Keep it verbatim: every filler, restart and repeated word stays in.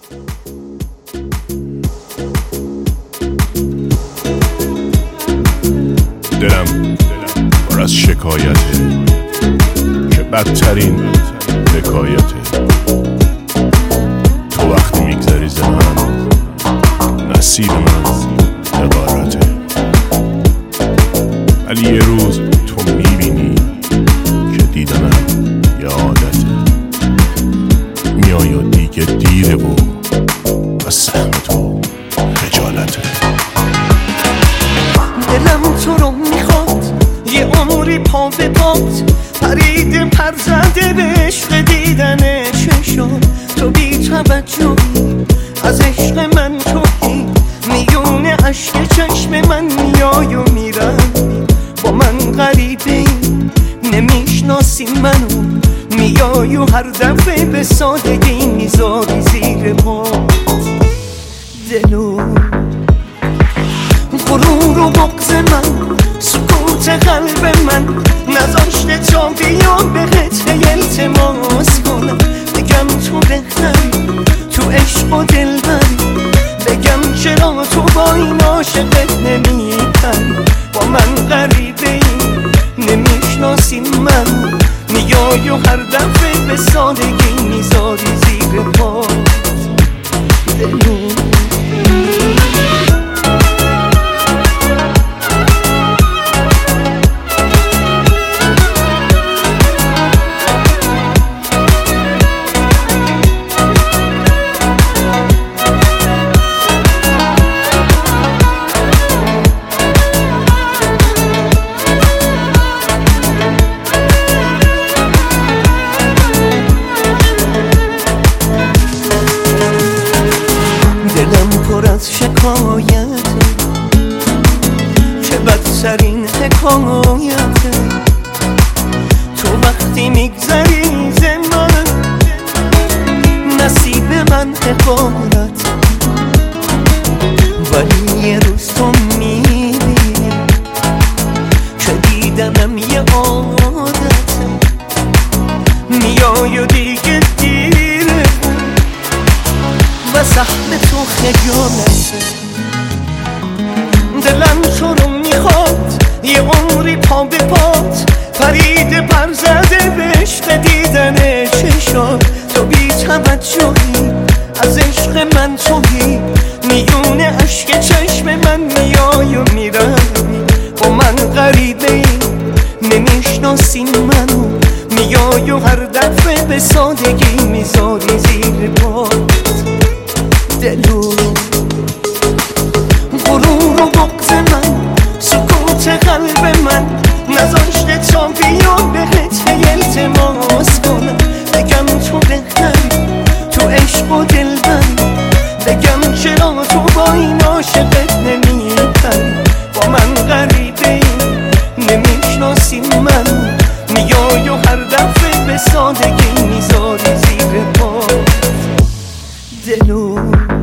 دلم پر از شکایته که بدترین حکایته. تو وقتی میگذری ز من نصیب من حقارته، ولی یه روز تو میبینی که دیدنم یه عادته. میای و دیگه دیره و از سهم تو خجالته. دلم تو رو میخواد یه عمری پا به پات، پرید پر زده به عشق دیدن چشم تو، بی توجهی از عشق من توهی، میونه عشق چشم من میای و میروی، با من غریبه نمیشناسی منو، میای و هر دفعه به سادگی میذاری زیر پات دلو. غرور و بغض من، سکوت قلب من، نذاشته تا بیام بهت التماس کنم، بگم تو بهتری تو عشق و دلبری، بگم چرا تو با این عاشقت نمی‌کنی، با من غریبه ای نمیشناسی من، میای و هر دفعه به سادگی میذاری زیر پات دلو. پر از شکایته که بدترین حکایته. تو وقتی میگذری ز من نصیب من حقارت، ولی یه روز تو میبینی که دیدنم یه عادته، میای و دیگه دیره و سهم تو خجالته. دلم تو رو میخواد یه عمری پا به پات، پرید پر زده به عشق دیدن چشات تو، بی توجهی از عشق من توهی، میونه عشق چشم من میای و میروی، با من غریبه ای نمیشناسی منو، میای و هر دفعه به سادگی میذاری زیر پات دلو. غرور و بغض من، سکوت قلب من، نذاشته تا بیام بهت التماس کنم، بگم تو بهتری تو عشق و دلبری، بگم چرا تو با این عاشقت نمی‌کنی، با من غریبه ای نمیشناسی من، میای و هر دفعه به سادگی میذاری زیر پات دلو.